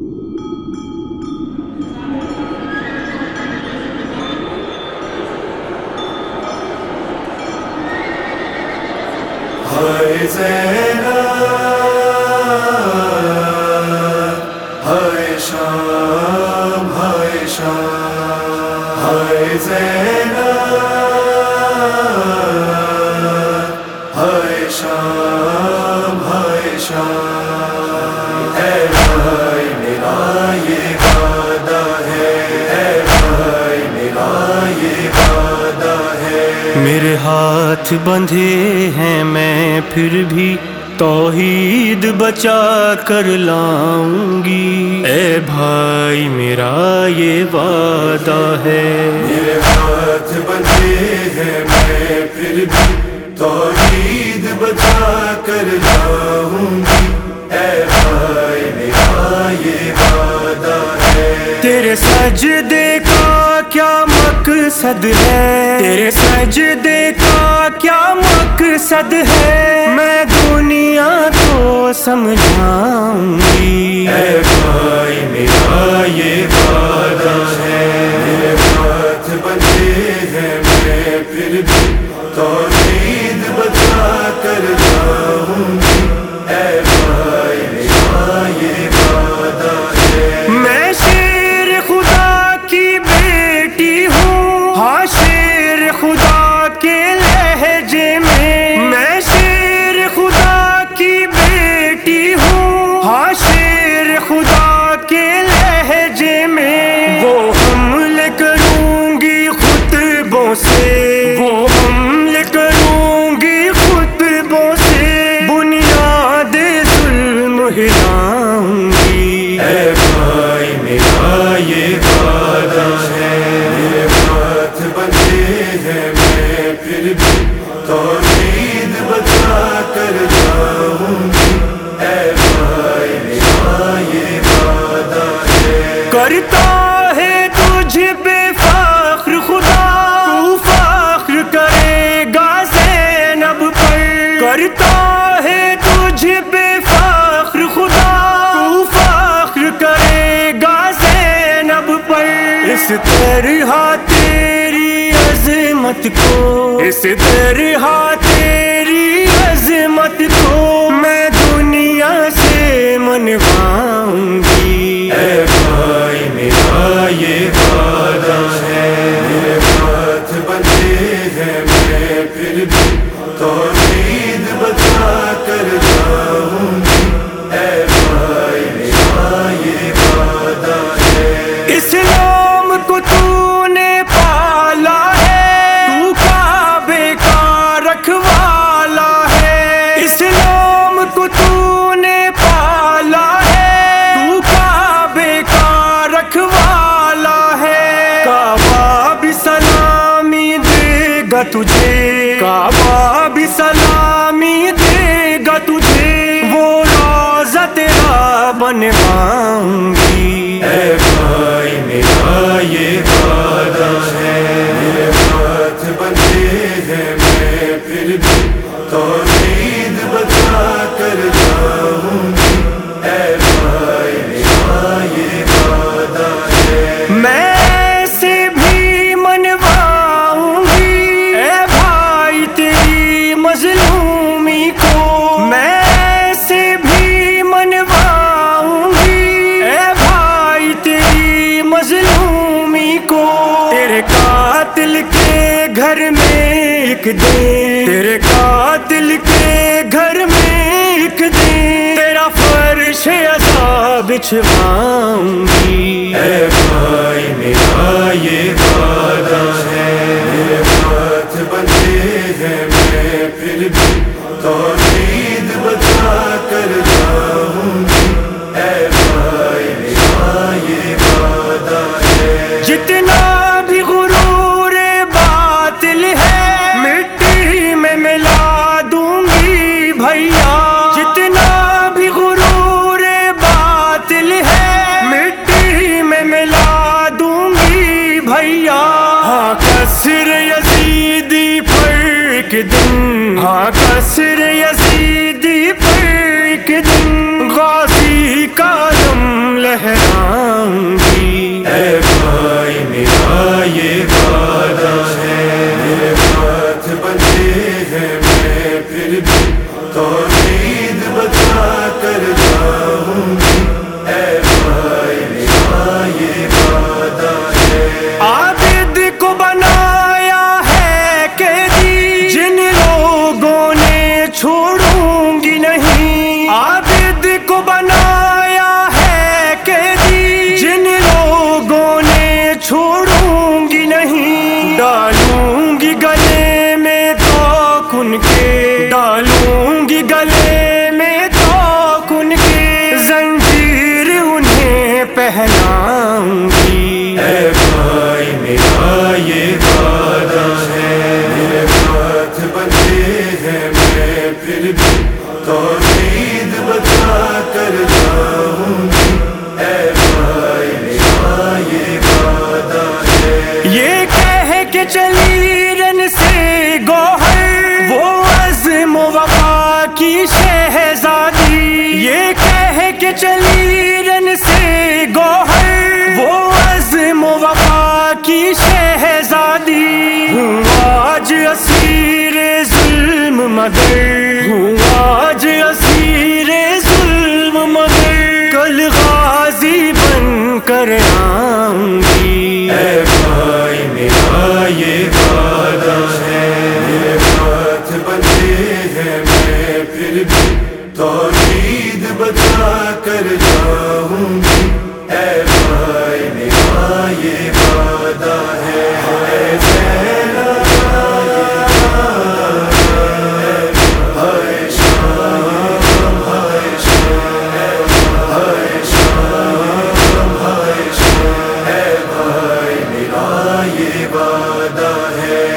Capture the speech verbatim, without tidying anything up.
ہائے زینب ہائے شام ہائے شام ہائے زینب ہائے شام ہائے شام اے بھائی میرا یہ وعدہ ہے، اے بھائی میرا یہ وعدہ ہے، میرے ہاتھ بندھے ہیں میں پھر بھی توحید بچا کر لاؤں گی، اے بھائی میرا یہ وعدہ ہے، میرے ہاتھ بندھے ہیں میں پھر بھی توحید بچا کر لاؤں گی، اے بھائی میرا یہ وعدہ ہے، تیرے سجدے کا کیا مقصد ہے، تیرے سجدے کا کیا مقصد ہے، میں دنیا کو سمجھاؤں گی، اے بھائی میرا یہ وعدہ ہے، میرے ہاتھ بندھے ہیں میں پھر بھی توحید بچا کر لاؤں گی، اے بھائی میرا یہ وعدہ ہے، میں شیر خدا کی بیٹی ہوں، ہاں شیر خدا کے لہجے میں، میں شیر خدا کی بیٹی ہوں، ہاں شیر خدا کے لہجے میں، وہ حملے کروں گی خطبوں سے، وہ حملے کروں گی خطبوں سے، بنیاد ظلم ہلاؤں گی، اے بھائی میرا یہ وعدہ ہے، میرے ہاتھ بندھے ہیں میں پھر بھی توحید بچا کر لاؤں گی، اے بھائی میرا یہ وعدہ ہے، کرتا ہے تجھ پہ فخر خدا، تو فخر کرے گا زینب پر، کرتا ہے تجھ پہ فخر خدا، تو فخر کرے گا زینب پر، اس طرح تیری عظمت کو، اس طرح تیری عظمت کو میں دنیا سے منواؤں گی، اے بھائی میرا یہ وعدہ ہے، میرے ہاتھ بندھے ہیں میں پھر بھی توحید بچا کر لاؤں گی، اے بھائی میرا یہ وعدہ ہے، اسلام کو تو نے پالا ہے، تو کعبے کا رکھوالا ہے، اسلام کو تو نے پالا ہے، تو کعبے کا رکھوالا ہے، کعبہ بھی سلامی دے گا تجھے، کعبہ بھی سلامی دے گا تجھے، وہ روضہ تیرا بنواؤں گی، اے بھائی میرا یہ وعدہ ہے، میرے ہاتھ بندھے ہیں میں پھر بھی توحید بچا کر لاؤں گی، اے بھائی میرا یہ وعدہ ہے، میں ایسے بھی منواؤں گی، اے بھائی تیری مظلومی کو، میں ایسے بھی منواؤں گی، اے بھائی تیری مظلومی کو، تیرے قاتل کے گھر میں ایک دن، تیرے قاتل کے گھر میں ایک دن تیرا فرش عذاب بچھواؤں گی، اے بھائی میرا یہ وعدہ ہے، میرے ہاتھ بندھے ہیں میں پھر بھی توحید بچا کر لاؤں گی، اے بھائی میرا یہ وعدہ ہے، جتنا بھی غرور باطل ہے مٹی میں ملا دوں گی بھیا، جتنا بھی غرور باطل ہے مٹی میں ملا دوں گی بھیا، کو بنایا ہے قیدی، جن لوگوں نے چھوڑوں گی نہیں، ڈالوں گی گلے میں توق ان کے، ڈالوں گی گلے میں توق ان کے، زنجیر انہیں پہناؤں گی۔ اے بھائی میرا یہ وعدہ ہے، میرے ہاتھ بندھے ہیں میں پھر بھی توحید بتا کر جاؤں گی۔ اے بھائی میرا یہ وعدہ ہے، یہ کہہ کے چلی رن سے گوہر وہ عزم و وفا کی شہزادی، یہ کہہ کے چلی رن سے گوہر وہ عزم و وفا کی شہزادی، ہوں آج اسیر ظلم مگر، ہوں آج اسیر ظلم مگر، کل غازی بن کر آؤں گی۔ اے بھائی میرا یہ وعدہ ہے، میرے ہاتھ بندھے ہیں میں پھر بھی توحید بتا کر جاؤں گی۔ اے بھائی میرا یہ وعدہ ہے، اے زینب ہائے شام، ہائے شام، ہائے شام، ہائے شام، اے بھائی میرا یہ وعدہ ہے۔